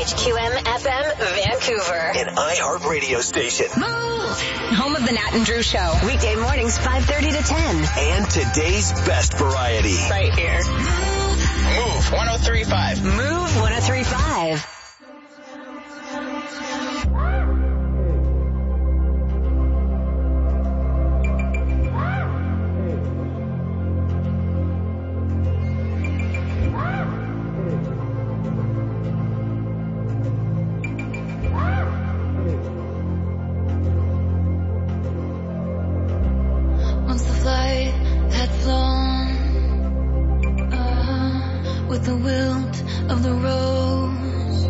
WHQM FM Vancouver. An iHeart radio station. Move! Home of the Nat and Drew Show. Weekday mornings 5:30 to 10. And today's best variety. Right here. Move 103.5. Move 103.5. With the wilt of the rose,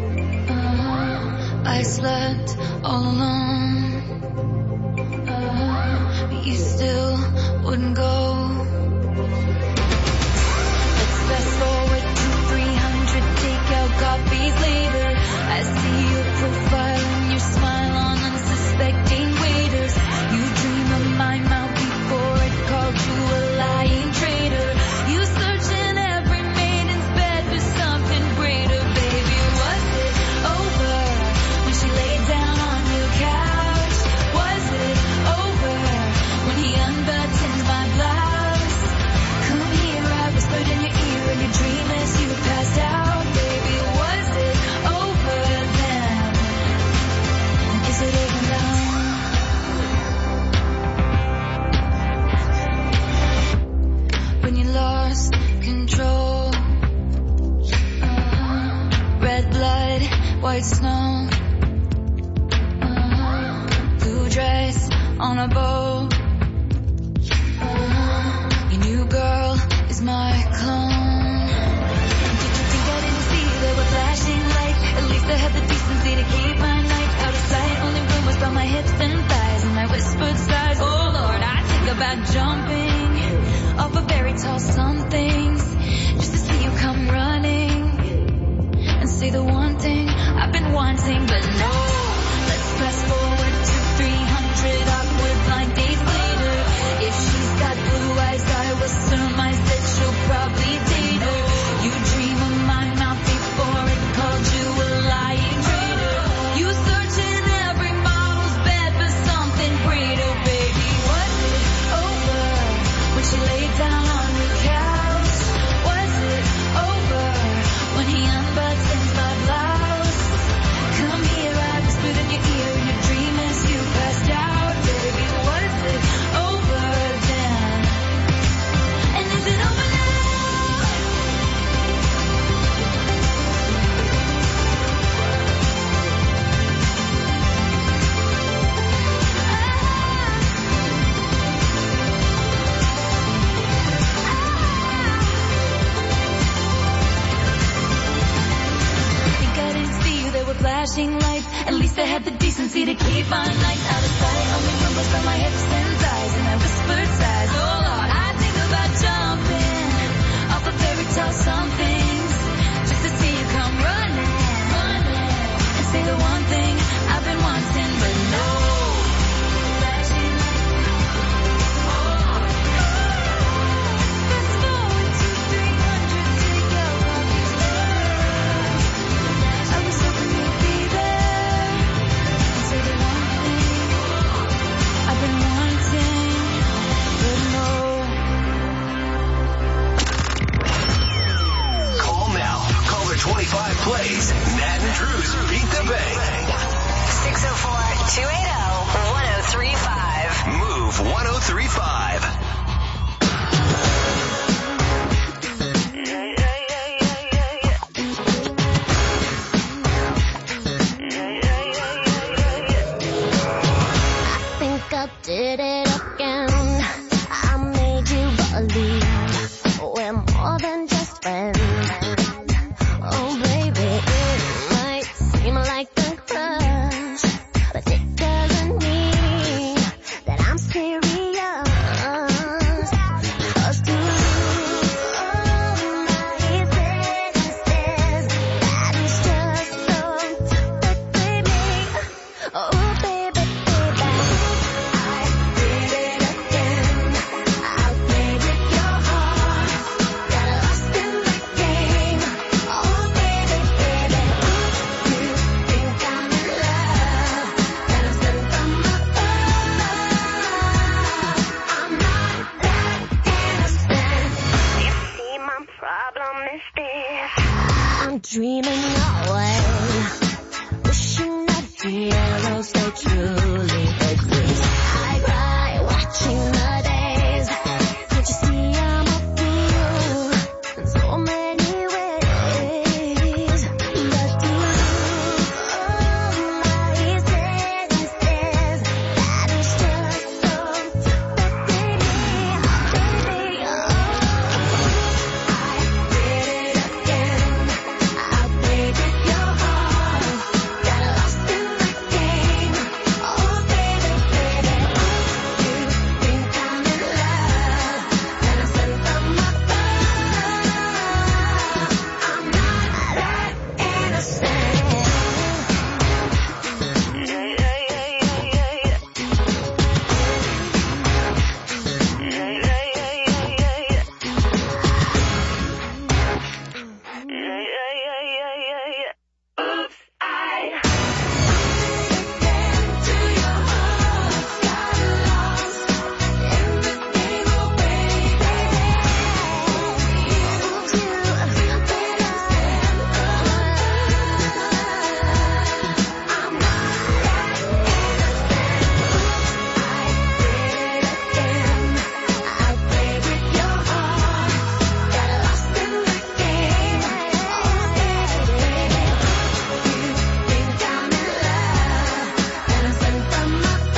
I slept all alone, but you still wouldn't go. Let's fast forward to 300 takeout coffees later. I see your profile and your smile on unsuspecting waiters. You dream of my mouth before it called you a lying traitor. You search in every maiden's bed for something greater, baby. Was it over when she laid down on your couch? Was it over when he unbuttoned my blouse? Come here, I whispered in your ear in your dream as you passed out, baby. Was it over then? And is it over now? When you lost control, red blood, white snow, blue dress on a boat, your new girl is my clone. Did you think I didn't see there were flashing lights? At least I had the decency to keep my nights out of sight. Only rumors about my hips and thighs and my whispered sighs. Oh Lord, I think about jumping off of very tall somethings just to see you come running and say the one thing I've been wanting, but no. Let's fast forward to 300 awkward blind dates later. If she's got blue eyes, I will surmise that she'll probably date her. You dream of my mouth before it called you a lying traitor. You search in every model's bed for something greater, baby. Was it over when she laid down on your couch? Was it over when he unbuttoned my blouse? Come here, I whispered in your ear in your dream as you passed out, baby. Was it over then? And is it over now? Think I didn't see you, there were flashing lights. At least I had the decency to keep my nights out of sight. Only rumbles from my hips and thighs and I whispered sighs. Oh Lord, I think about jumping off of fairy tale somethings just to see you come running and say the one thing I've been wanting, but no. Flashing lights. Fast forward to 300 takeout coffees later. I was hoping you'd be there and say the one thing I've been wanting, but no. Call now. Caller 25 plays Nat and Drew's Beat the Bank. 604-280-1035. Move 103.5. I think I did it again. I made you believe we're more than just friends. Oh baby, it might seem like a crush, but it doesn't mean that I'm serious. I'm dreaming away, wishing that heroes they truly exist. I cry watching the days. Can't you see I'm up to you in so many ways? But you, my senses, that is just so baby, baby, I did it again. I played with your heart, got lost in the game. Oh baby, baby, you think I'm in love, and I sent from above. I'm not that innocent. Oops, I to your heart, got lost in the game, oh baby. You think I'm in love. I'm not that innocent. I did it again. I played with your heart, got lost in the game. Oh baby, you think I'm in love, and I sent from above.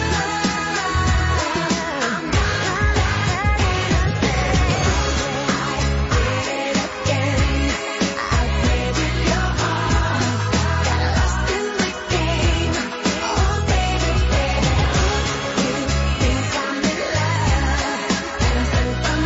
I'm not that innocent. I did it again. I played with your heart, got lost in the game. Oh baby, you think I'm in love, and I sent from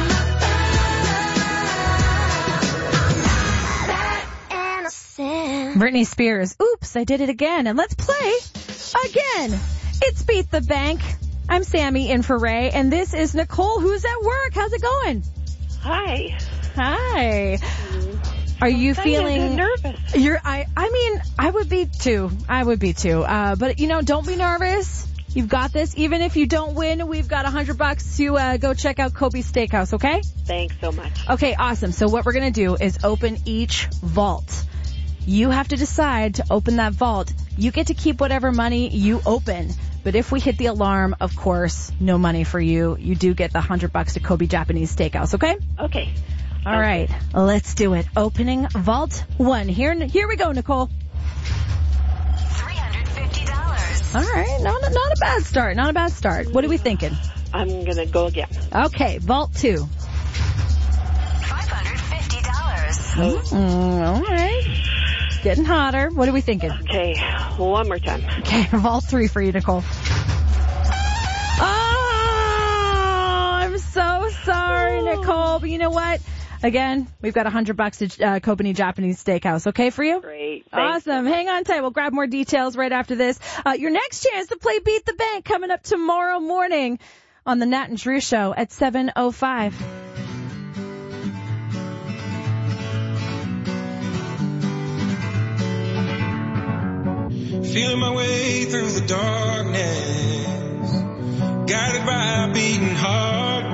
above. I'm not that innocent. Britney Spears, Oops, I Did It Again. And let's play again. It's Beat the Bank. I'm Sammy in for Ray, and this is Nicole, who's at work. How's it going? Hi. Hi. Are you feeling nervous? I would be too. But don't be nervous. You've got this. Even if you don't win, we've got $100 to go check out Kobe's Steakhouse, okay? Thanks so much. Okay, awesome. So what we're going to do is open each vault. You have to decide to open that vault. You get to keep whatever money you open. But if we hit the alarm, of course, no money for you. You do get the $100 to Kobe Japanese Steakhouse, okay? Okay. All right, let's do it. Opening vault 1. Here we go, Nicole. $350. All right, not a bad start. Not a bad start. What are we thinking? I'm going to go again. Okay, vault 2. $550. All right. Getting hotter. What are we thinking? Okay, one more time. Okay, vault 3 for you, Nicole. Oh, I'm so sorry, Nicole. But you know what? Again, we've got $100 to Kobe Japanese Steakhouse. Okay for you? Great. Thanks. Awesome. Hang on tight. We'll grab more details right after this. Your next chance to play Beat the Bank coming up tomorrow morning on the Nat and Drew Show at 7:05. Feeling my way through the darkness, guided by a beating heart.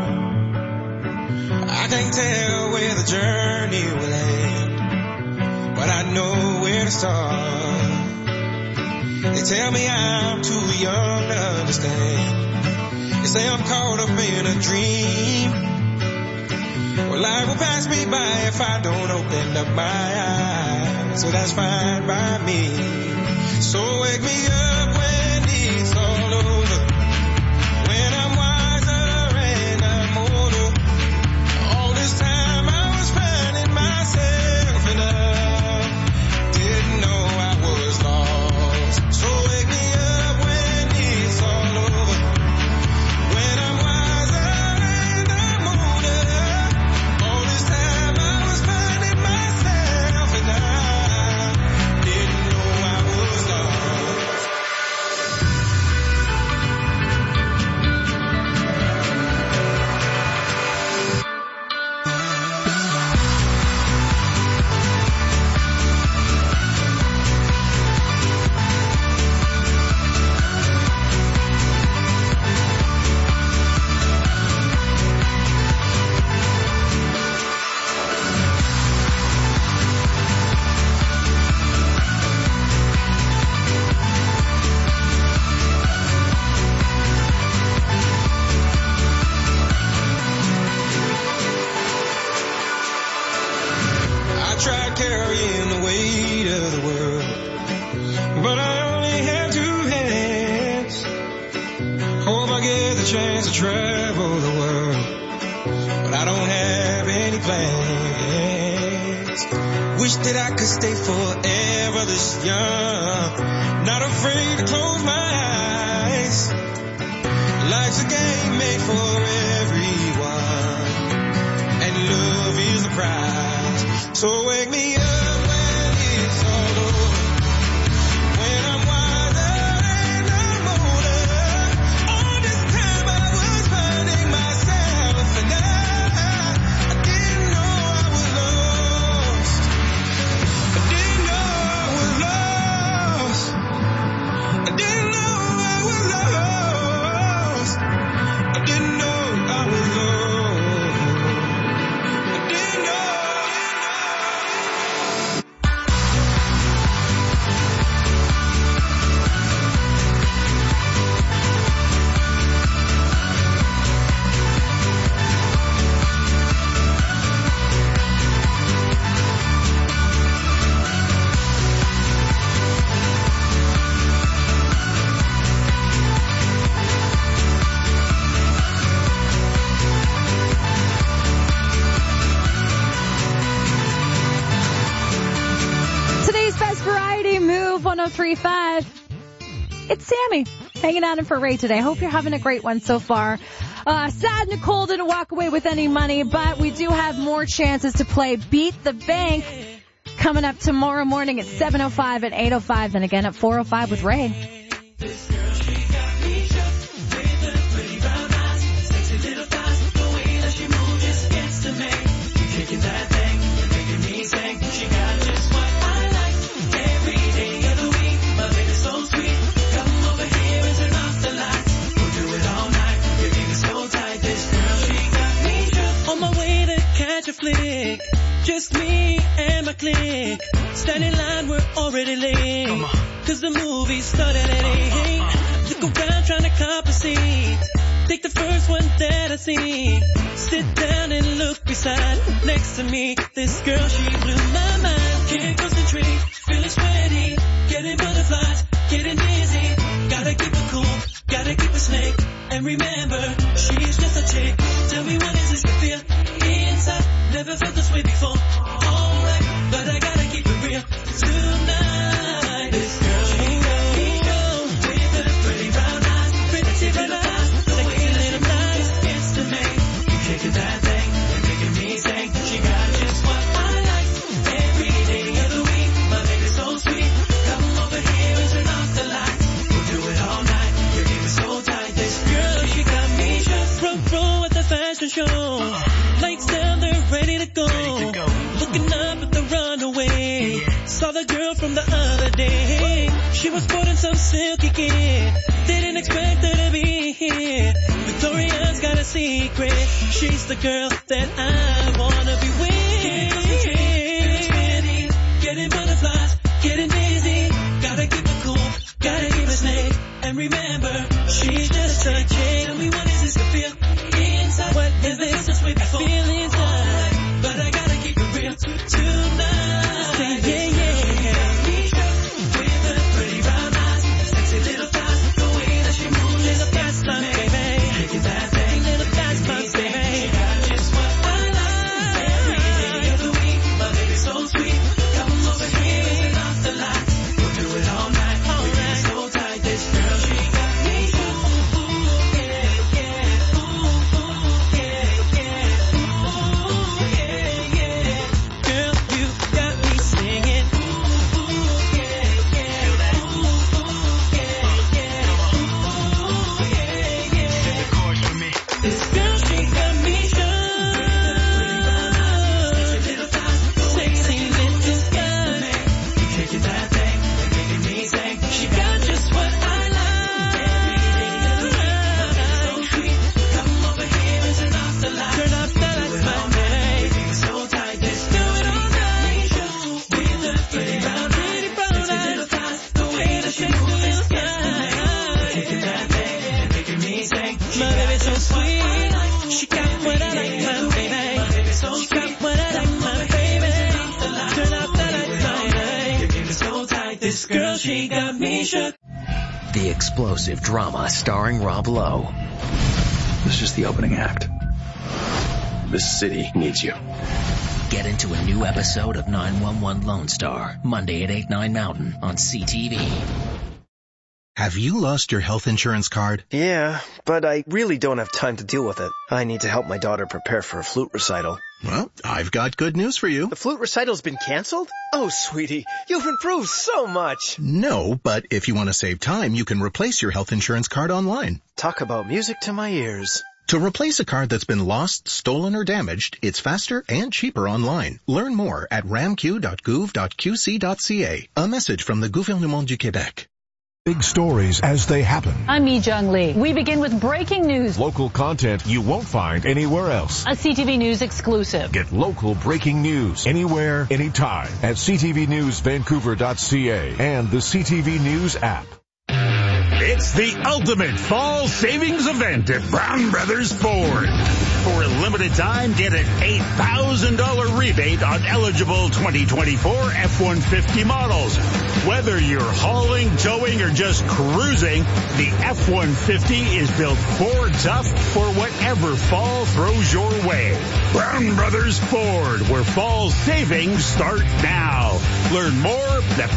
I can't tell where the journey will end, but I know where to start. They tell me I'm too young to understand. They say I'm caught up in a dream. Well, life will pass me by if I don't open up my eyes, so that's fine by me. So wake me up when it's all over, when I'm wiser and I'm older. All this time I was finding myself and I didn't know I was lost. So wake me up when it's all over, when I'm wiser and I'm older. All this time I was finding myself and I didn't know I was lost. carrying the weight of the world. But I only have 2 hands. Hope I get the chance to travel the world. But I don't have any plans. Wish that I could stay forever this young. Not afraid to close my eyes. Life's a game made for everyone. And love is the prize. So wake me up when it's all over. When I'm wiser and I'm older. All this time I was finding myself. And I didn't know I was lost. I didn't know I was lost. I didn't know I was lost. I didn't know I was lost. I didn't know. Today's best variety, Move 103.5. It's Sammy hanging out in for Ray today. Hope you're having a great one so far. Sad Nicole didn't walk away with any money, but we do have more chances to play Beat the Bank coming up tomorrow morning at 7:05 and 8:05, and again at 4:05 with Ray. On my way to catch a flick, just me and my clique. Standing in line, we're already late. Cause the movie started at 8. Look around trying to cop a seat. Take the first one that I see. Sit down and look beside. Next to me, this girl, she blew my mind. Can't concentrate, feeling sweaty. Getting butterflies, getting dizzy. Gotta keep it cool, gotta keep it snake. And remember, she's just a chick. Tell me what is this to feel inside? Never felt this way before. Alright, but I gotta keep it real tonight. This girl, she got me down with her pretty brown eyes, pretty brown eyes, sexy little thighs. It's to me, you kicking that thing and making me sing. She got just what I like every day of the week. My baby's so sweet. Come over here and turn off the lights. We'll do it all night. Your game is so tight. This girl, she got me just roll at the fashion show. Lights down, they're ready to go. Looking up at the runaway. Saw the girl from the other day. She was sporting some silky kid. Didn't expect her to be here. Victoria's got a secret. She's the girl that I wanna be with. Getting butterflies, getting dizzy. Gotta keep it cool, gotta keep it snake. And remember, she's just a chick. Tell me what is this to feel inside? What is this? I feel inside, but I gotta keep it real tonight. Say yeah, yeah. With her pretty brown eyes, sexy little thighs, the way that she moves, little fast line, baby. Taking that thing, little fast line, baby. She got just what I like. Every like this girl, she got me shook. The explosive drama starring Rob Lowe. This is just the opening act. This city needs you. Get into a new episode of 911 Lone Star, Monday at 8, 9 Mountain on CTV. Have you lost your health insurance card? Yeah, but I really don't have time to deal with it. I need to help my daughter prepare for a flute recital. Well, I've got good news for you. The flute recital's been canceled? Oh, sweetie, you've improved so much. No, but if you want to save time, you can replace your health insurance card online. Talk about music to my ears. To replace a card that's been lost, stolen, or damaged, it's faster and cheaper online. Learn more at ramq.gouv.qc.ca. A message from the Gouvernement du Québec. Big stories as they happen. I'm Yi Jung Lee. We begin with breaking news. Local content you won't find anywhere else. A CTV News exclusive. Get local breaking news anywhere, anytime at ctvnewsvancouver.ca and the CTV News app. It's the ultimate fall savings event at Brown Brothers Ford. For a limited time, get an $8,000 rebate on eligible 2024 F-150 models. Whether you're hauling, towing, or just cruising, the F-150 is built Ford tough for whatever fall throws your way. Brown Brothers Ford, where fall savings start now. Learn more at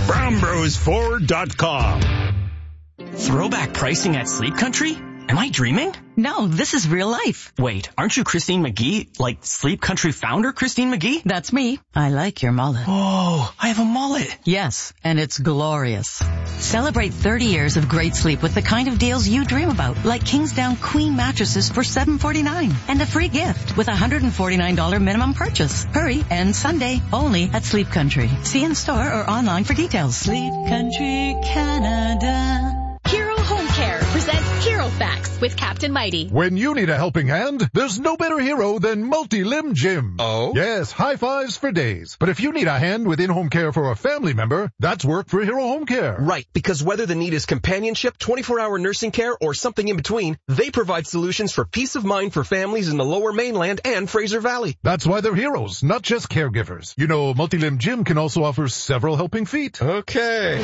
brownbrosford.com. Throwback pricing at Sleep Country? Am I dreaming? No, this is real life. Wait, aren't you Christine McGee? Like Sleep Country founder Christine McGee? That's me. I like your mullet. Oh, I have a mullet. Yes, and it's glorious. Celebrate 30 years of great sleep with the kind of deals you dream about, like Kingsdown Queen mattresses for $749 and a free gift with a $149 minimum purchase. Hurry, and Sunday only at Sleep Country. See in store or online for details. Sleep Country Canada. Hero Home Care presents Hero Facts with Captain Mighty. When you need a helping hand, there's no better hero than Multi-Limb Gym. Oh? Yes, high fives for days. But if you need a hand with in-home care for a family member, that's work for Hero Home Care. Right, because whether the need is companionship, 24-hour nursing care, or something in between, they provide solutions for peace of mind for families in the Lower Mainland and Fraser Valley. That's why they're heroes, not just caregivers. You know, Multi-Limb Gym can also offer several helping feet. Okay.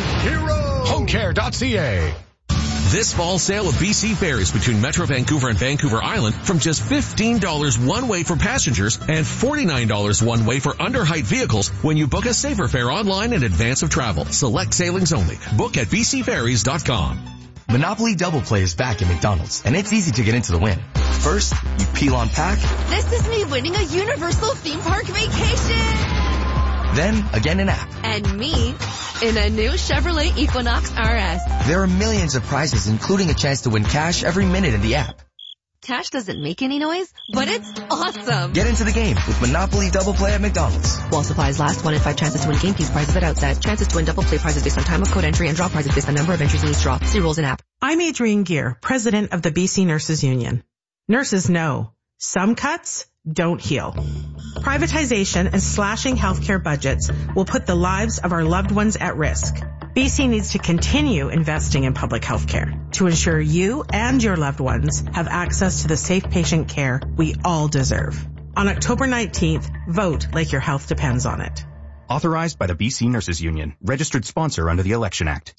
HeroHomeCare.ca. This fall sale of BC Ferries between Metro Vancouver and Vancouver Island from just $15 one way for passengers and $49 one way for under-height vehicles when you book a safer fare online in advance of travel. Select sailings only. Book at bcferries.com. Monopoly Double Play is back at McDonald's, and it's easy to get into the win. First, you peel on pack. This is me winning a Universal theme park vacation. Then, again in app. And me in a new Chevrolet Equinox RS. There are millions of prizes, including a chance to win cash every minute in the app. Cash doesn't make any noise, but it's awesome. Get into the game with Monopoly Double Play at McDonald's. While supplies last, 1 in 5 chances to win game piece prizes at outset. Chances to win double play prizes based on time of code entry and draw prizes based on number of entries in each draw. See rules in app. I'm Adrienne Gear, president of the BC Nurses Union. Nurses know some cuts don't heal. Privatization and slashing healthcare budgets will put the lives of our loved ones at risk. BC needs to continue investing in public health care to ensure you and your loved ones have access to the safe patient care we all deserve. On October 19th, vote like your health depends on it. Authorized by the BC Nurses Union. Registered sponsor under the Election Act.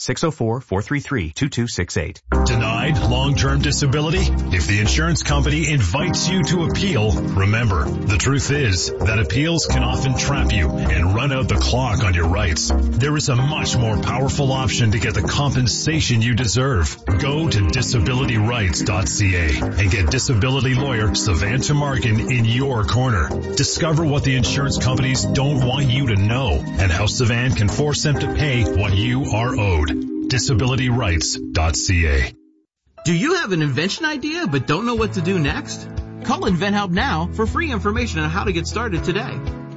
604-433-2268. Denied long-term disability? If the insurance company invites you to appeal, remember, the truth is that appeals can often trap you and run out the clock on your rights. There is a much more powerful option to get the compensation you deserve. Go to disabilityrights.ca and get disability lawyer Savannah Markin in your corner. Discover what the insurance companies don't want you to know and how Savannah can force them to pay what you are owed. disabilityrights.ca. Do you have an invention idea but don't know what to do next? Call InventHelp now for free information on how to get started today.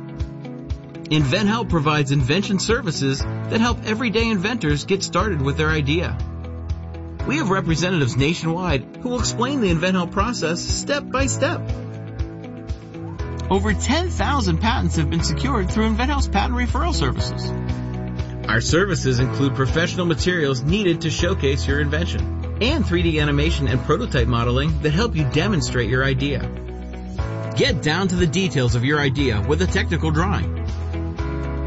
InventHelp provides invention services that help everyday inventors get started with their idea. We have representatives nationwide who will explain the InventHelp process step by step. Over 10,000 patents have been secured through InventHelp's patent referral services. Our services include professional materials needed to showcase your invention and 3D animation and prototype modeling that help you demonstrate your idea. Get down to the details of your idea with a technical drawing.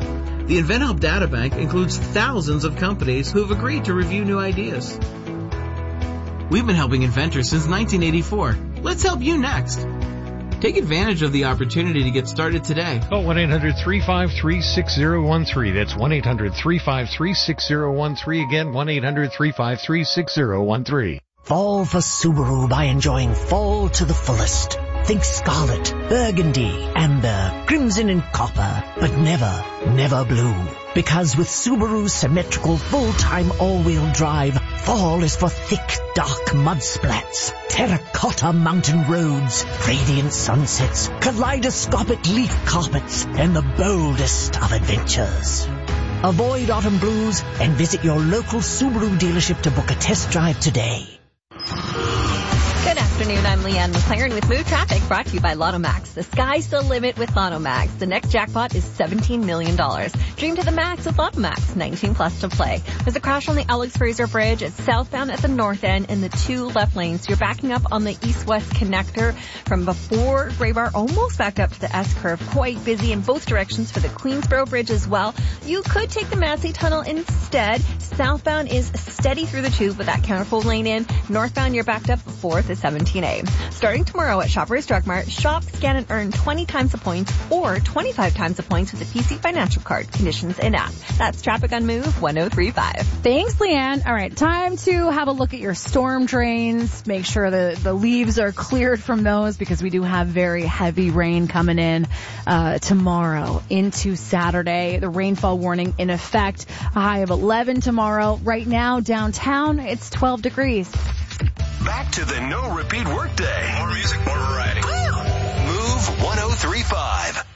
The InventHelp Data Bank includes thousands of companies who have agreed to review new ideas. We've been helping inventors since 1984. Let's help you next. Take advantage of the opportunity to get started today. Call 1-800-353-6013. That's 1-800-353-6013. Again, 1-800-353-6013. Fall for Subaru by enjoying fall to the fullest. Think scarlet, burgundy, amber, crimson and copper, but never blue. Because with Subaru's symmetrical full-time all-wheel drive, fall is for thick, dark mud splats, terracotta mountain roads, radiant sunsets, kaleidoscopic leaf carpets, and the boldest of adventures. Avoid autumn blues and visit your local Subaru dealership to book a test drive today. Good afternoon, I'm Leanne McLaren with Move Traffic, brought to you by Lotto Max. The sky's the limit with Lotto Max. The next jackpot is $17 million. Dream to the max with Lotto Max, 19 plus to play. There's a crash on the Alex Fraser Bridge. It's southbound at the north end in the 2 left lanes. You're backing up on the east-west connector from before Graybar, almost backed up to the S-curve. Quite busy in both directions for the Queensboro Bridge as well. You could take the Massey Tunnel instead. Southbound is steady through the 2 with that counterfold lane in. Northbound, you're backed up before the 17A. Starting tomorrow at Shoppers Drug Mart, shop, scan, and earn 20 times the points or 25 times the points with the PC Financial Card. Conditions in app. That's traffic on Move 103.5. Thanks, Leanne. All right, time to have a look at your storm drains. Make sure the leaves are cleared from those because we do have very heavy rain coming in tomorrow into Saturday. The rainfall warning in effect. A high of 11 tomorrow. Right now, downtown, it's 12 degrees. Back to the no repeat workday. More music, more variety. Move 103.5.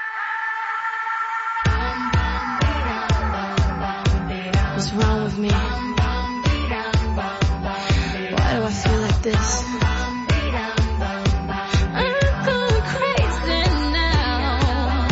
What's wrong with me? Why do I feel like this? I'm going crazy now.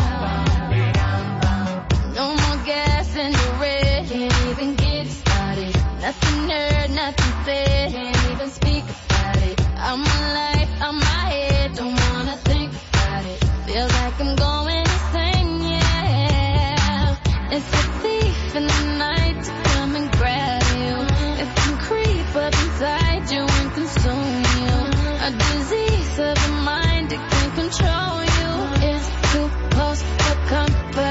No more gas in the red. Can't even get started. Nothing heard, nothing said. Can't even speak about it. I'm alive, I'm my head. Don't wanna think about it. Feels like I'm going insane, yeah. It's a thief in the night to come and grab you. It can creep up inside you and consume you. A disease of the mind, it can control you. It's too close for comfort.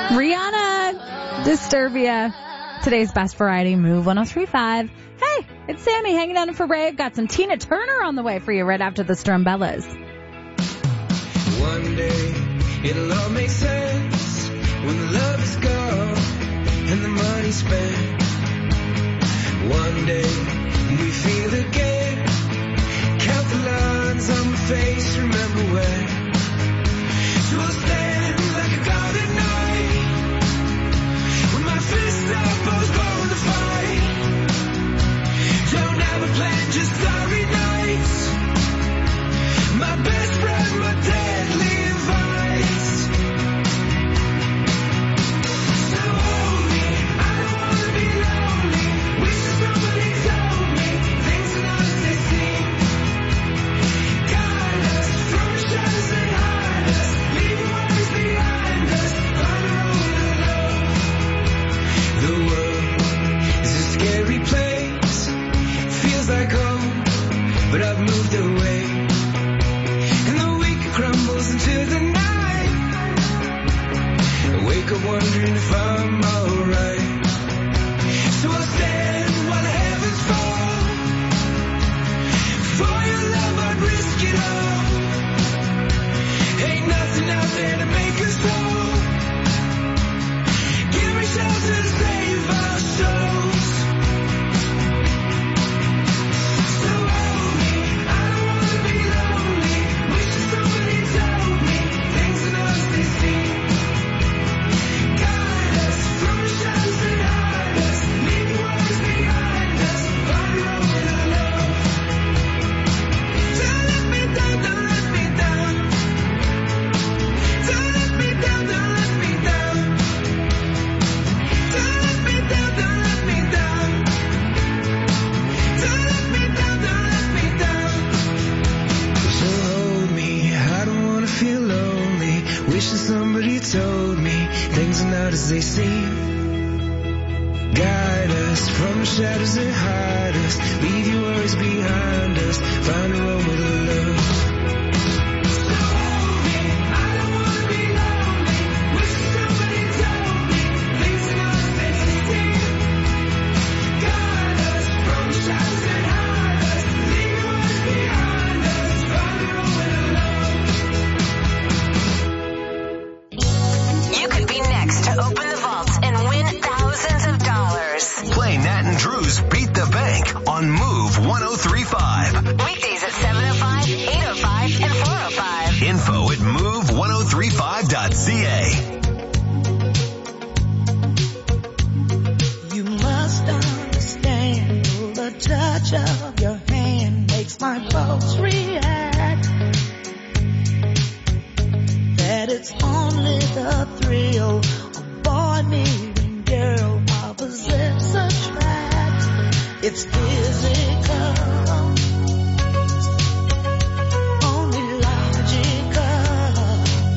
Rihanna, Disturbia. Today's best variety, Move 103.5. Hey, it's Sammy hanging out for Ray. Got some Tina Turner on the way for you right after the Strumbellas. One day, it'll all make sense when the love is gone and the money spent. One day, we feel again. Count the lines on my face, remember when. So I'll stand like a god at night, with my fists up, I was born to fight. Don't have a plan, just starry nights. My best friend, my deadly advice. So hold me, I don't wanna be lonely. Wish somebody told me things are not as they seem. Guide us from the shadows that hide us. Leave worries behind us. Find our own love. The world is a scary place. It feels like home, but I've moved away. And the week crumbles into the night. I wake up wondering if I'm alright. So I'll stand while the heavens fall. For your love I'd risk it all. Ain't nothing out there to make us whole. Give me shelter to save our souls. So hold me, I don't wanna be lonely. Wish somebody told me things are not as they seem. Guide us from the shadows that hide us. Leave worries behind us. Find our own love. Don't let me down, don't let me down. Don't let me down, don't let me down. Don't let me down, don't let me down. Don't let me down, don't let me down. So hold me, I don't wanna feel lonely. Wishing somebody told me things are not as they seem. Guide us from the shadows that hide us. Leave your worries behind us. Find our own way to love. So hold me, I don't wanna be lonely. Wishing somebody told me things are not as they seem. Guide us from the shadows that hide us. Leave your worries behind us. Find our own way to love. You could be next to open the vault and win thousands of dollars. Play Nat and Drew's Beat the Bank on Move 103.5. Weekdays at 7:05, 8:05, and 4:05. Info at move1035.ca. You must understand the touch of your hand makes my pulse react. That it's only the thrill of boy meeting girl opposites attract. It's physical, only logical.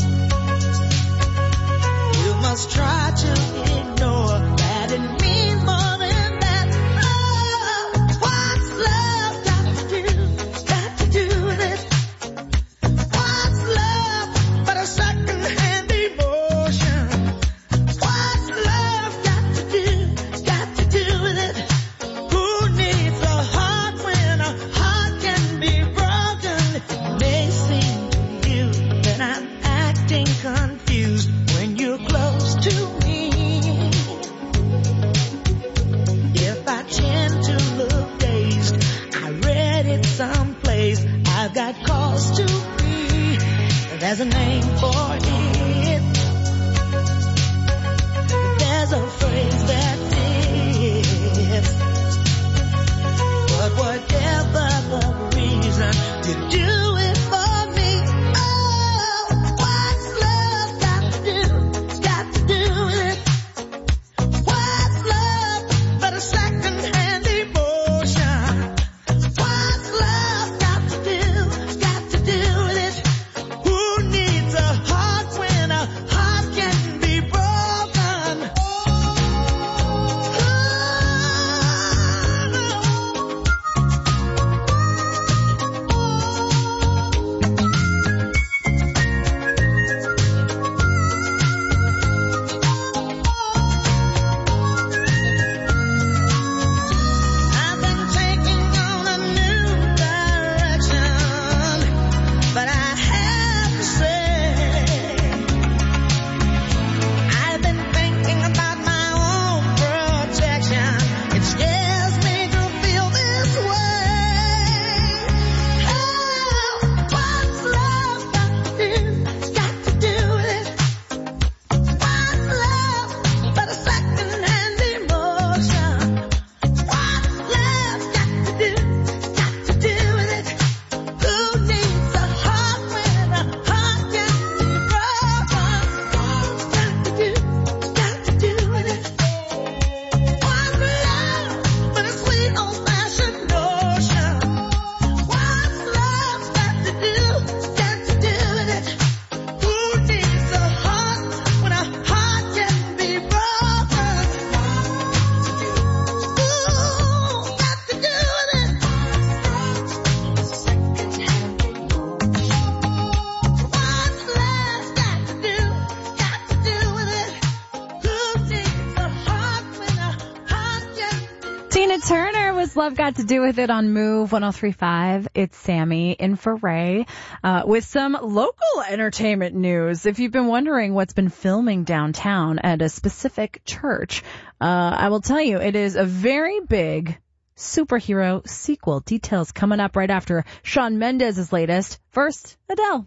You must try to ignore that it means more than that. Oh, what's love got to do with it? What's love but a second-hand emotion? What's love got to do with it? Who needs a heart when a heart can be broken? It may seem to you that I'm acting confused when you're close to has love got to do with it on Move 103.5? It's Sammy in for Ray with some local entertainment news. If you've been wondering what's been filming downtown at a specific church, I will tell you it is a very big superhero sequel. Details coming up right after Shawn Mendes' latest. First, Adele.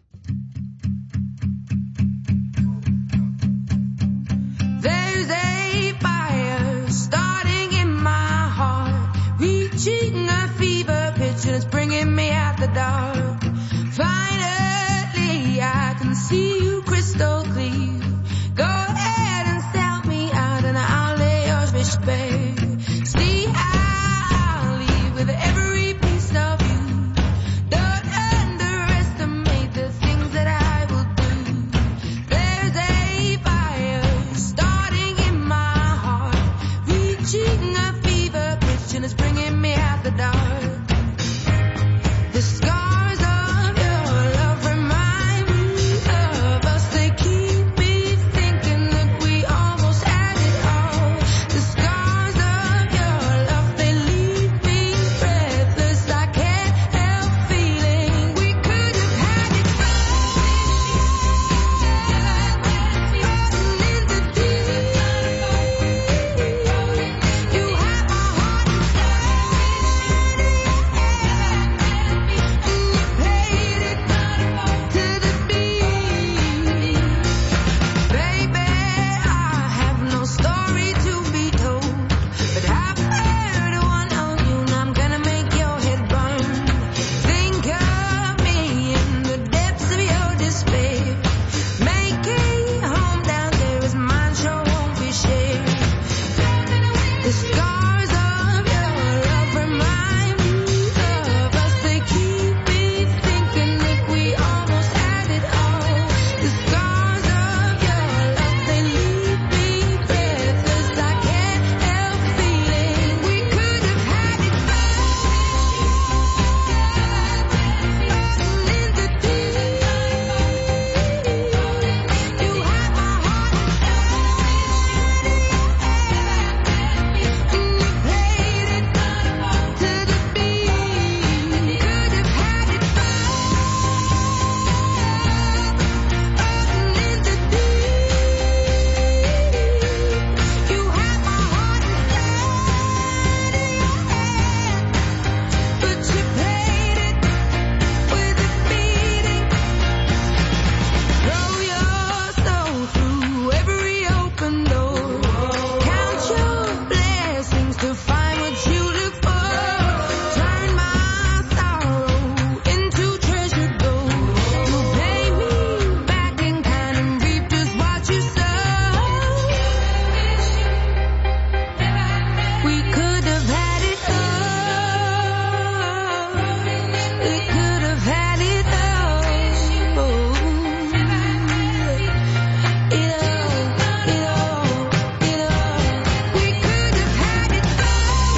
There's a fire starting in my heart, reaching a fever pitch and it's bringing me out the dark. Finally, I can see you crystal clear. Go ahead and sell me out and I'll lay your fish bare. See, I'll leave with every piece of you. Don't underestimate the things that I will do. There's a fire starting in my heart, reaching a fever pitch and it's bringing me out the dark. The scars of your love remind me of us. They keep me thinking that we almost had it all. The scars of your love, they leave me breathless. I can't help feeling we could have had it all. Frozen in the deep. You have my heart inside. Baby, I have no story to be told, but I've heard one of you and I'm gonna make your head burn. Think of me in the depths of your despair. Make a home down there as mine sure won't be shared. The scars of your love remind me of us. They keep me thinking that we almost had it all. The scars of your love, they leave me breathless. I can't help feeling we could have had it all. Frozen in the deep. You have my heart inside. And you played it to the beat. Could have had it all. Frozen in the deep. You have my heart inside, but you played it with a beating. Throw your soul through every open door. Count your blessings to find what you look for. Turn my sorrow into treasured gold. You pay me back in kind and reap just what you sow. We could have had it all. We could have had it all. We could have had it all.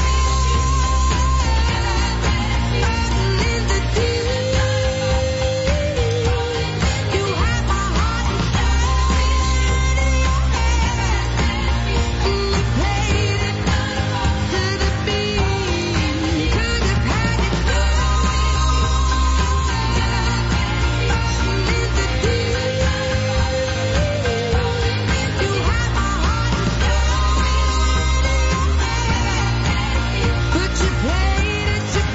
Frozen in the deep. You have my heart inside. And you played it to the beat. Could have had it all. Frozen in the deep. You have my heart inside. But you played it to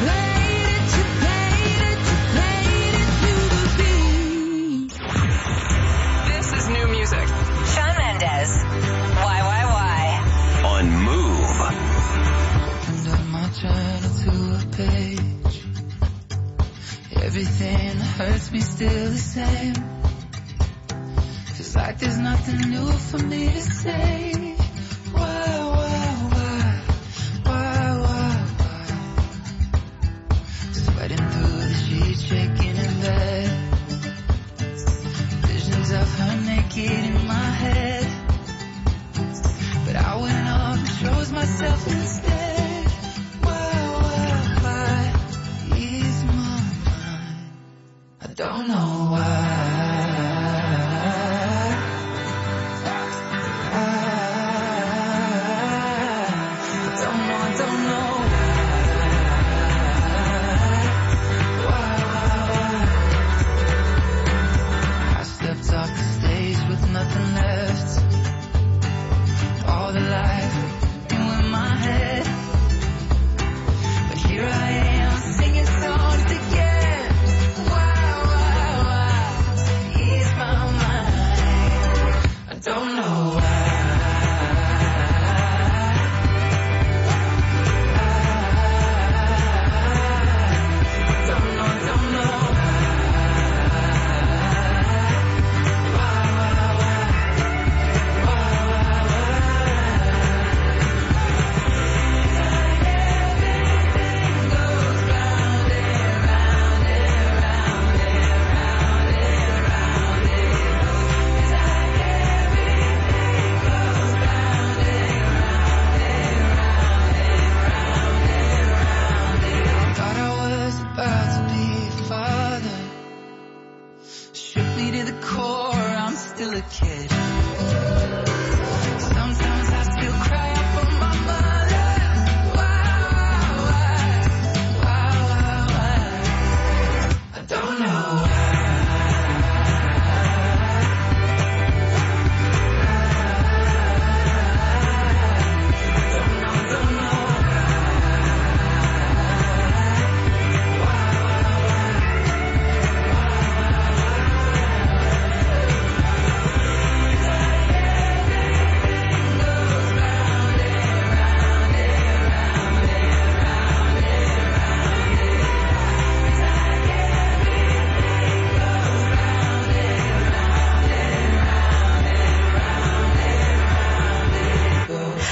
the beat. This is new music. Shawn Mendes. Why? On Move. Opened up my journal to a page. Everything that hurts me still the same. Feels like there's nothing new for me to say. Why? Sweating through the sheets, shaking in bed. Visions of her naked in my head. But I went up and chose myself instead. Why? Ease my mind. I don't know why. I don't know why.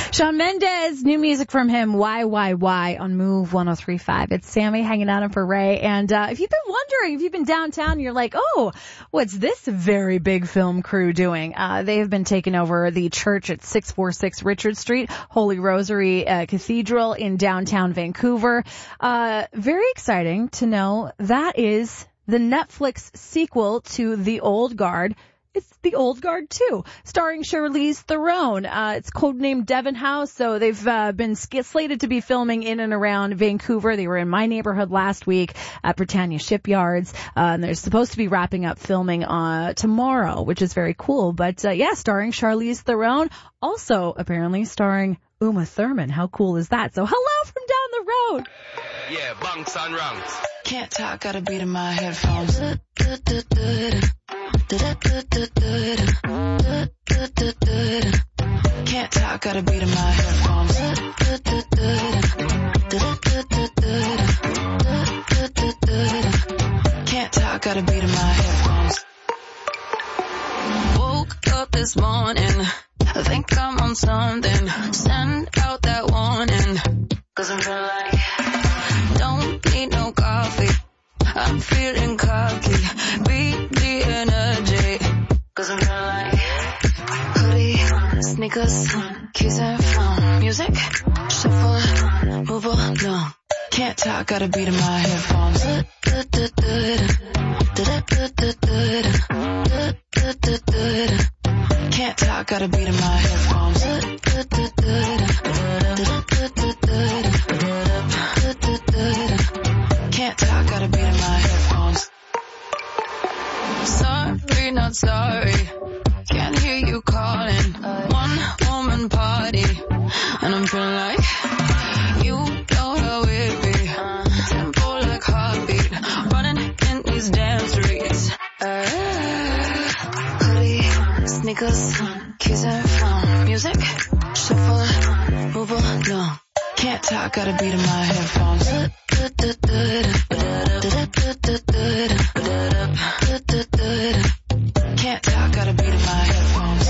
Shawn Mendes, new music from him, Why on Move 103.5. It's Sammy hanging out in for Ray. And if you've been wondering, if you've been downtown, you're like, oh, what's this very big film crew doing? They have been taking over the church at 646 Richard Street, Holy Rosary Cathedral in downtown Vancouver. Very exciting to know that is the Netflix sequel to The Old Guard. It's The Old Guard 2, starring Charlize Theron. It's codenamed Devon House, so they've been slated to be filming in and around Vancouver. They were in my neighborhood last week at Britannia Shipyards, and they're supposed to be wrapping up filming tomorrow, which is very cool. But yeah, starring Charlize Theron, also apparently starring Uma Thurman. How cool is that? So hello from down the road. Yeah, bunks on rungs. Can't talk, got a beat in my headphones. Can't talk, got a beat in my headphones. Can't talk, got a beat in my headphones. Woke up this morning, I think I'm on something. Send out that warning, 'cause I'm feeling like don't need no coffee. I'm feeling cocky. Beat the energy, 'cause I'm feeling like hoodie, sneakers, keys and phone. Music, shuffle, move along. Can't talk, got a beat in my headphones. Can't talk, got a beat in my headphones. Can't talk, got a beat in my headphones. Sorry, not sorry. Can't hear you calling. One woman party, and I'm feeling like you know how it be. Tempo like heartbeat, running in these damn streets. Hoodie, sneakers, keys and phone. Music, shuffle, move along. Can't talk, got a beat in my headphones. Can't talk, got a beat in my headphones.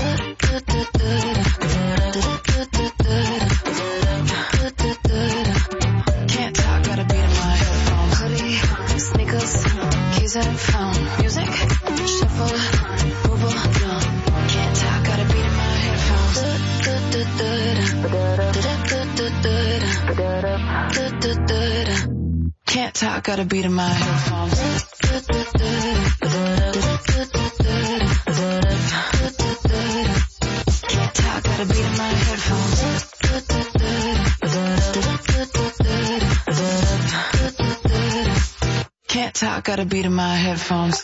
Can't talk, got a beat in my headphones. Hoodie, sneakers, keys and phone. Music, shuffle, move along. Can't talk, got a beat in my headphones. Can't talk, got a beat in my headphones. Can't talk, got a beat in my headphones. Can't talk, got a beat in my headphones.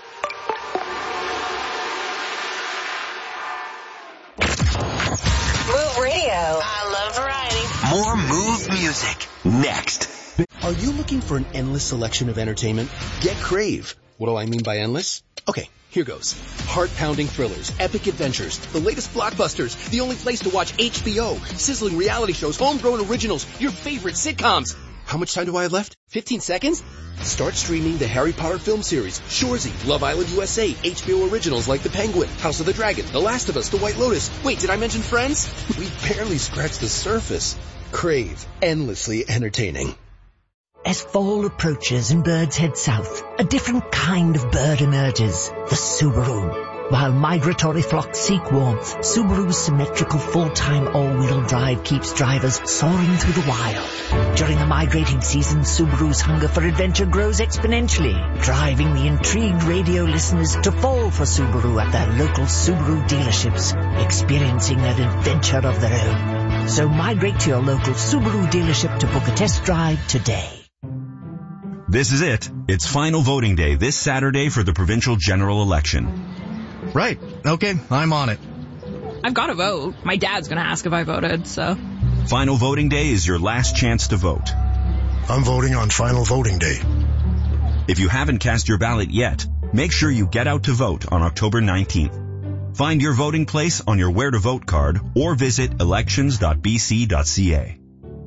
Move Radio. I love variety. More Move music. Next. Are you looking for an endless selection of entertainment? Get Crave. What do I mean by endless? Okay, here goes. Heart-pounding thrillers, epic adventures, the latest blockbusters, the only place to watch HBO, sizzling reality shows, homegrown originals, your favorite sitcoms. How much time do I have left? 15 seconds? Start streaming the Harry Potter film series, Shoresy, Love Island USA, HBO originals like The Penguin, House of the Dragon, The Last of Us, The White Lotus. Wait, did I mention Friends? We barely scratched the surface. Crave. Endlessly entertaining. As fall approaches and birds head south, a different kind of bird emerges, the Subaru. While migratory flocks seek warmth, Subaru's symmetrical full-time all-wheel drive keeps drivers soaring through the wild. During the migrating season, Subaru's hunger for adventure grows exponentially, driving the intrigued radio listeners to fall for Subaru at their local Subaru dealerships, experiencing an adventure of their own. So migrate to your local Subaru dealership to book a test drive today. This is it. It's final voting day this Saturday for the provincial general election. Right. Okay, I'm on it. I've got to vote. My dad's going to ask if I voted, so. Final voting day is your last chance to vote. I'm voting on final voting day. If you haven't cast your ballot yet, make sure you get out to vote on October 19th. Find your voting place on your Where to Vote card or visit elections.bc.ca.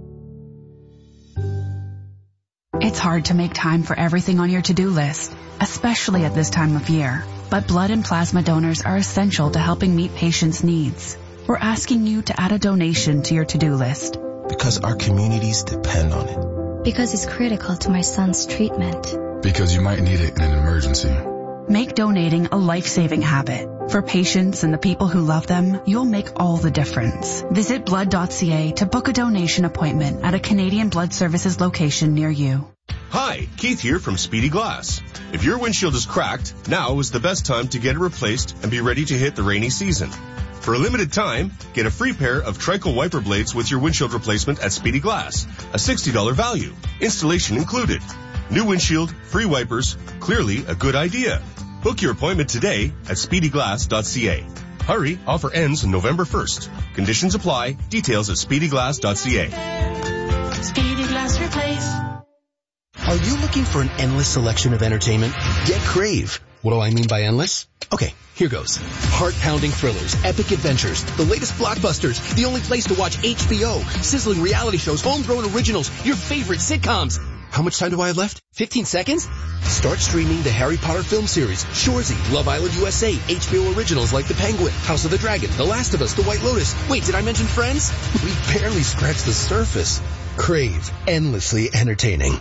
It's hard to make time for everything on your to-do list, especially at this time of year. But blood and plasma donors are essential to helping meet patients' needs. We're asking you to add a donation to your to-do list. Because our communities depend on it. Because it's critical to my son's treatment. Because you might need it in an emergency. Make donating a life-saving habit. For patients and the people who love them, you'll make all the difference. Visit blood.ca to book a donation appointment at a Canadian Blood Services location near you. Hi, Keith here from Speedy Glass. If your windshield is cracked, now is the best time to get it replaced and be ready to hit the rainy season. For a limited time, get a free pair of Trico wiper blades with your windshield replacement at Speedy Glass, a $60 value, installation included. New windshield, free wipers, clearly a good idea. Book your appointment today at speedyglass.ca. Hurry, offer ends November 1st. Conditions apply. Details at speedyglass.ca. Speedy Glass Replace. Are you looking for an endless selection of entertainment? Get Crave. What do I mean by endless? Okay, here goes. Heart-pounding thrillers, epic adventures, the latest blockbusters, the only place to watch HBO, sizzling reality shows, homegrown originals, your favorite sitcoms. How much time do I have left? 15 seconds? Start streaming the Harry Potter film series, Shoresy, Love Island USA, HBO originals like The Penguin, House of the Dragon, The Last of Us, The White Lotus. Wait, did I mention Friends? We barely scratched the surface. Crave. Endlessly entertaining.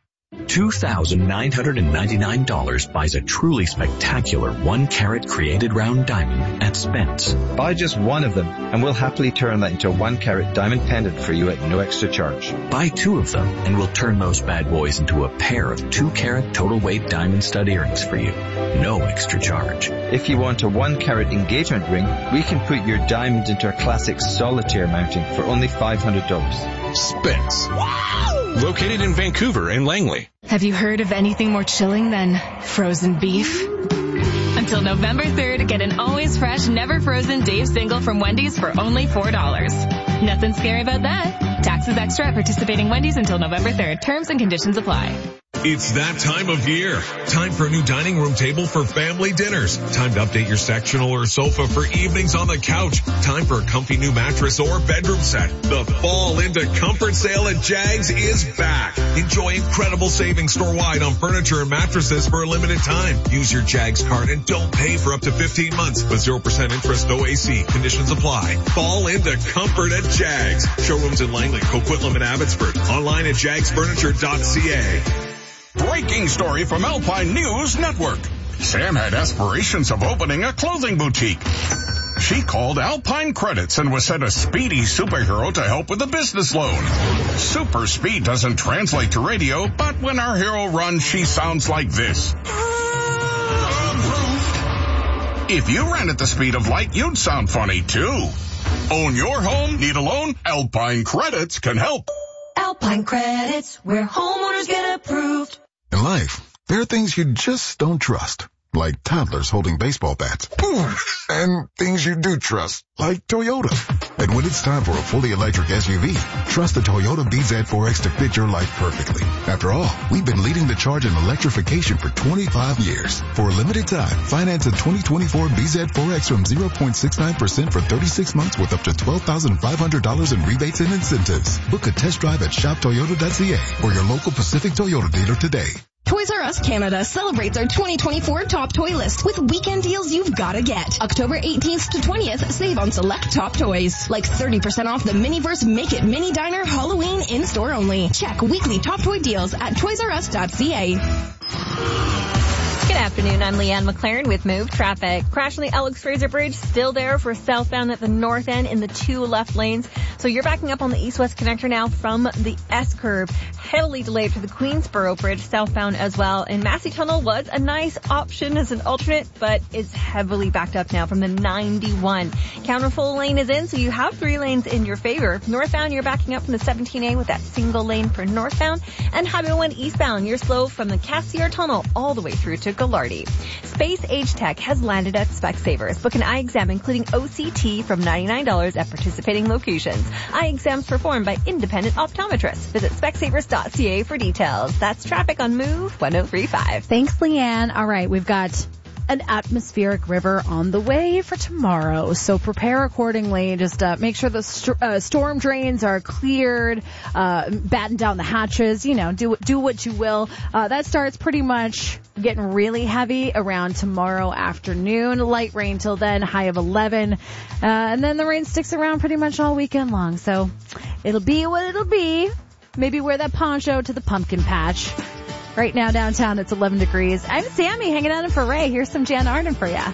$2,999 buys a truly spectacular 1-carat created round diamond at Spence. Buy just one of them and we'll happily turn that into a 1-carat diamond pendant for you at no extra charge. Buy 2 of them and we'll turn those bad boys into a pair of 2-carat total weight diamond stud earrings for you. No extra charge. If you want a 1-carat engagement ring, we can put your diamond into a classic solitaire mounting for only $500. Spence. Wow! Located in Vancouver and Langley. Have you heard of anything more chilling than frozen beef? Until November 3rd, get an always fresh, never frozen Dave's single from Wendy's for only $4. Nothing scary about that. Taxes extra at participating Wendy's until November 3rd. Terms and conditions apply. It's that time of year. Time for a new dining room table for family dinners. Time to update your sectional or sofa for evenings on the couch. Time for a comfy new mattress or bedroom set. The Fall into Comfort sale at Jags is back. Enjoy incredible savings store-wide on furniture and mattresses for a limited time. Use your Jags card and don't pay for up to 15 months with 0% interest, no AC. Conditions apply. Fall into Comfort at Jags. Showrooms in Langley, Coquitlam, and Abbotsford. Online at jagsfurniture.ca. Breaking story from Alpine News Network. Sam had aspirations of opening a clothing boutique. She called Alpine Credits and was sent a speedy superhero to help with a business loan. Super speed doesn't translate to radio, but when our hero runs, she sounds like this. If you ran at the speed of light, you'd sound funny too. Own your home? Need a loan? Alpine Credits can help. Alpine Credits, where homeowners get approved. In life, there are things you just don't trust, like toddlers holding baseball bats. And things you do trust, like Toyota. And when it's time for a fully electric SUV, trust the Toyota BZ4X to fit your life perfectly. After all, we've been leading the charge in electrification for 25 years. For a limited time, finance a 2024 BZ4X from 0.69% for 36 months with up to $12,500 in rebates and incentives. Book a test drive at shoptoyota.ca or your local Pacific Toyota dealer today. Toys R Us Canada celebrates our 2024 top toy list with weekend deals you've gotta get. October 18th to 20th, save on select top toys. Like 30% off the Miniverse Make It Mini Diner Halloween in-store only. Check weekly top toy deals at toysrus.ca. Good afternoon, I'm Leanne McLaren with Move Traffic. Crash on the Alex Fraser Bridge, still there for southbound at the north end in the 2 left lanes. So you're backing up on the east-west connector now from the S-curve. Heavily delayed for the Queensboro Bridge, southbound as well. And Massey Tunnel was a nice option as an alternate, but is heavily backed up now from the 91. Counter full lane is in, so you have 3 lanes in your favor. Northbound, you're backing up from the 17A with that single lane for northbound. And Highway 1 eastbound, you're slow from the Cassiar Tunnel all the way through to Gallardi. Space Age Tech has landed at Specsavers. Book an eye exam including OCT from $99 at participating locations. Eye exams performed by independent optometrists. Visit Specsavers.ca for details. That's traffic on Move 103.5. Thanks, Leanne. All right, we've got an atmospheric river on the way for tomorrow. So prepare accordingly. Just make sure the storm drains are cleared, batten down the hatches, do what you will. That starts pretty much getting really heavy around tomorrow afternoon. Light rain till then, high of 11. And then the rain sticks around pretty much all weekend long. So it'll be what it'll be. Maybe wear that poncho to the pumpkin patch. Right now downtown it's 11 degrees. I'm Sammy hanging out in for Ray. Here's some Jan Arden for ya.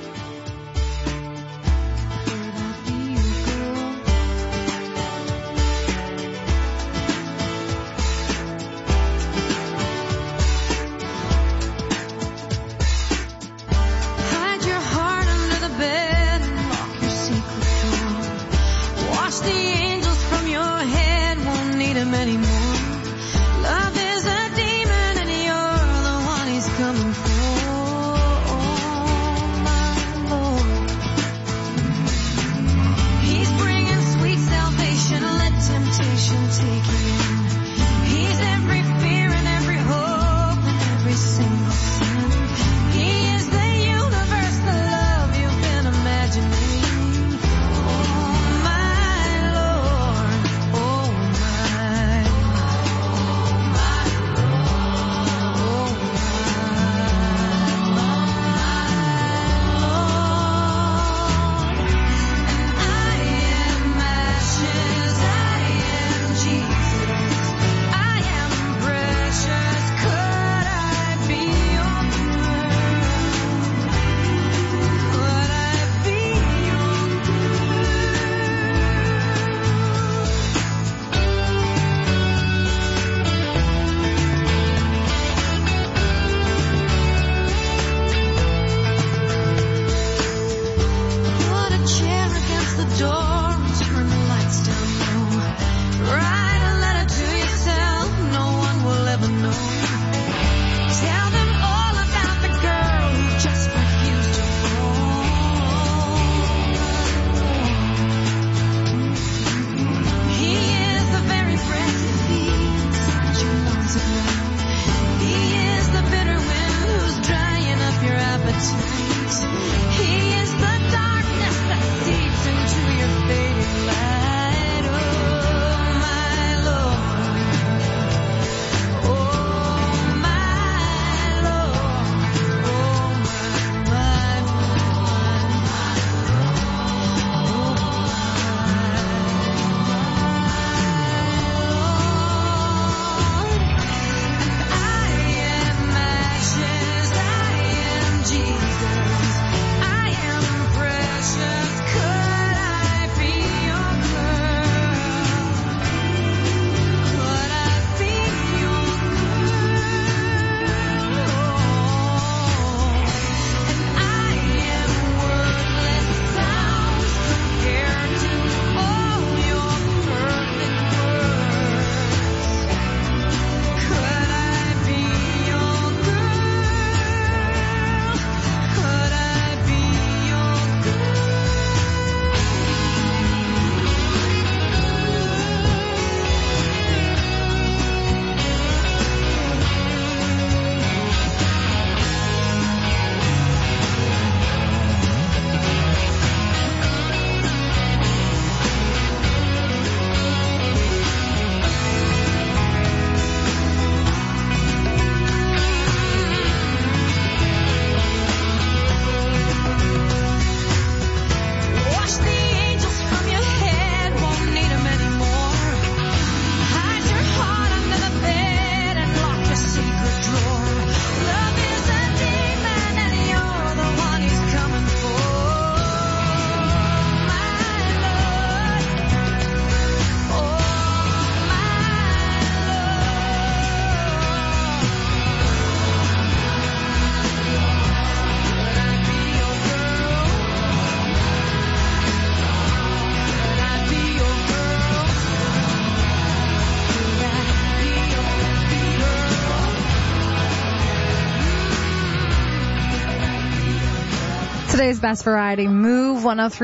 Today's best variety, Move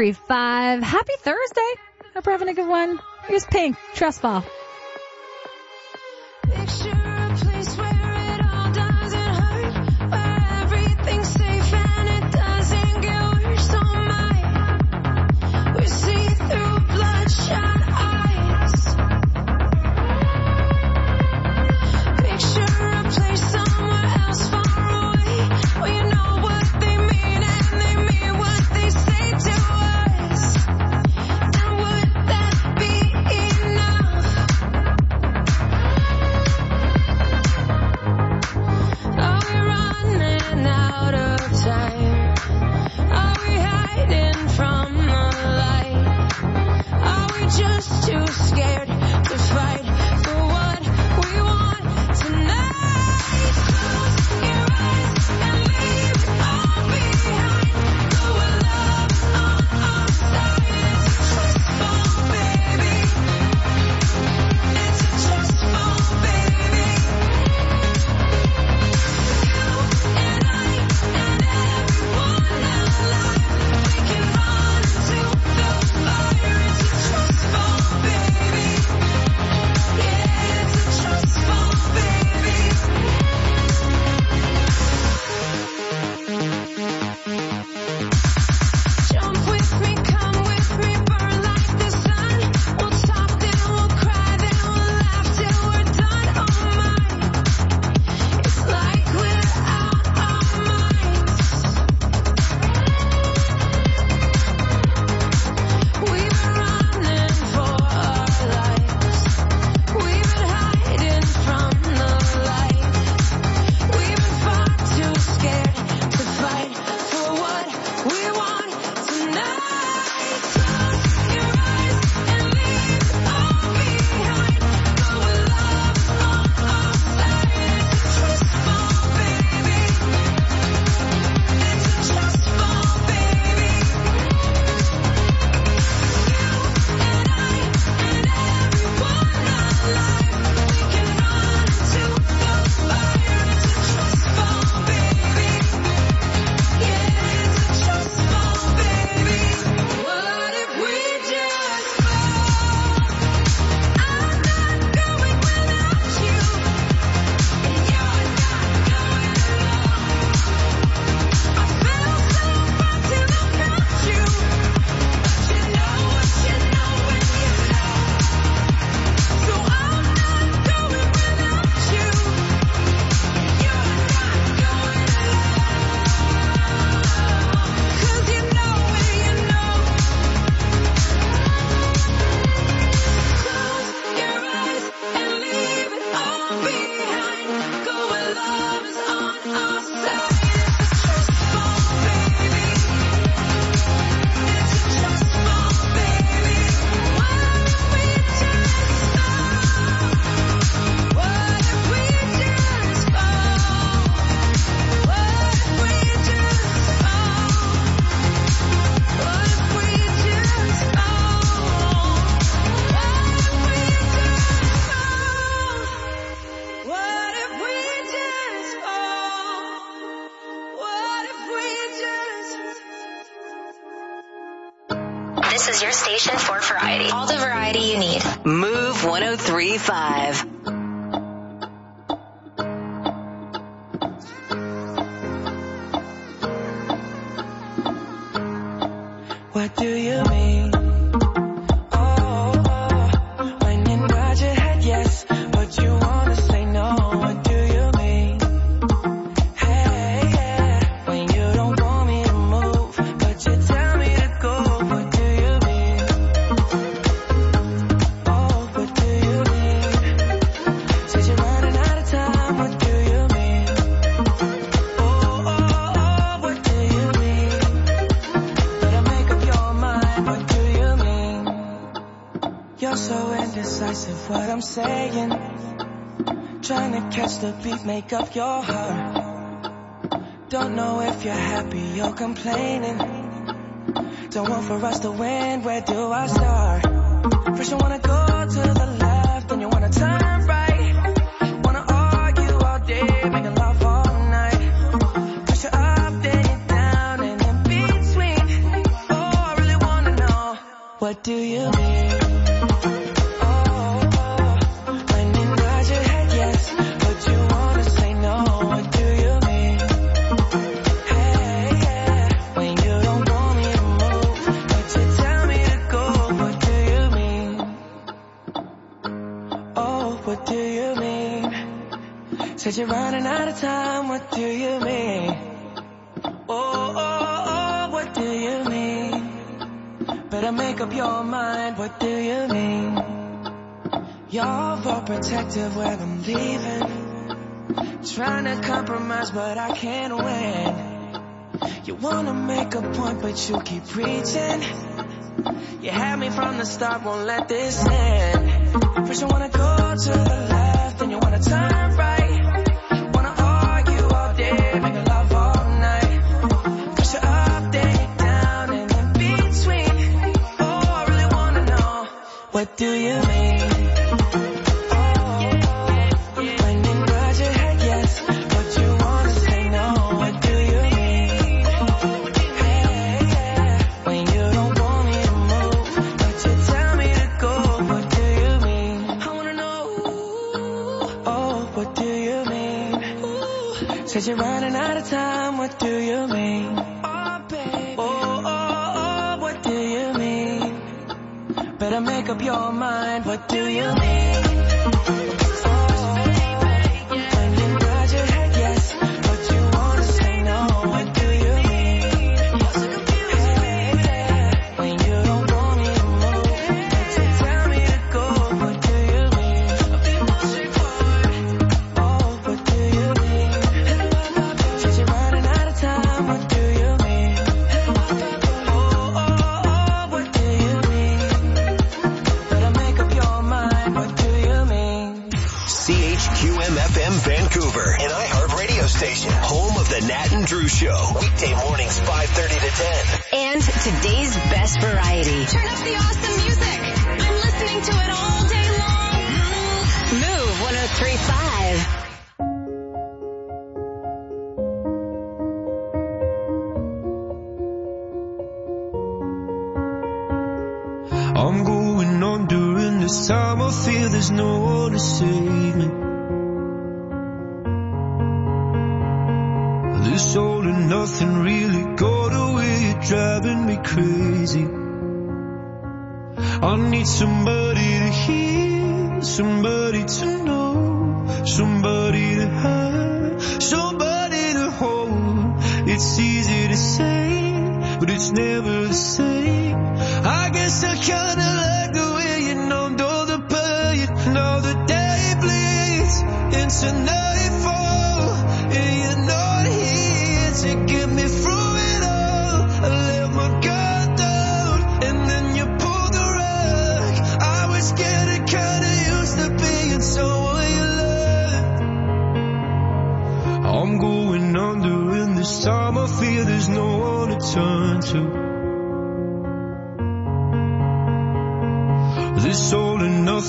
103.5. Happy Thursday. Hope you're having a good one. Here's Pink, Trust Fall. Picture a place where it all doesn't hurt, where everything's safe and it doesn't This is your station for variety. All the variety you need. Move 103.5. What do you mean? When you nod your head yes, but you wanna say no. What do you mean? Hey, yeah. When you don't want me to move, but you tell me to go. What do you mean? Oh, what do you mean? Said you're running out of time. What do you mean? Oh, what do you mean? Better make up your mind. What do you mean? You're so indecisive. What I'm saying. Trying to catch the beat, make up your heart. Don't know if you're happy or complaining. Don't want for us to win, where do I start? First you wanna go to the left, then you wanna turn right. Wanna argue all day, making love all night. Push you up, then you down, and in between. Oh, I really wanna know, what do you mean? When you nod your head yes, but you wanna say no. What do you mean? Hey, yeah. When you don't want me to move, but you tell me to go. What do you mean? Oh, what do you mean? Said you're running out of time. What do you mean? Oh, what do you mean? Better make up your mind. What do you mean? You're overprotective when I'm leaving. Trying to compromise, but I can't win. You wanna make a point, but you keep preaching. You had me from the start, won't let this end. First you wanna go to the left, then you wanna turn right. Wanna argue all day, making love all night. Push you up, then you down, and in between. Oh, I really wanna know, what do you mean? When you nod your head yes, but you wanna say no. What do you mean? Hey, yeah. When you don't want me to move, but you tell me to go. What do you mean? I wanna know. Oh, what do you mean? Said you're running out of time. What do you mean? Oh, baby. Oh, what do you mean? Better make up your mind. What do you mean? When you nod your head yes, but you wanna say no. What do you mean? Hey, yeah. When you don't want me to move, but you tell me to go. What do you mean? Oh, what do you mean? Said you're running out of time. What do you mean? Oh, what do you mean? Better make up your mind. What do you mean? CHQM-FM Vancouver, an iHeart radio station, home of the Nat and Drew Show. Weekday mornings 5:30 to 10. And today's best variety. Turn up the awesome music. I'm listening to it all day long. Move 103.5. I'm going on during this time. I feel there's no one to save me. This all and nothing really got away, driving me crazy. I need somebody to hear, somebody to know, somebody to have, somebody to hold. It's easy to say, but it's never the same. I guess I kinda like the way you numbed all the pain. Now the day bleeds into nightfall, and you're not here to get me through it all. I let my guard down, and then you pulled the rug. I was getting kinda used to being someone you loved. I'm going under, and this time I feel there's no one to turn to. This all and nothing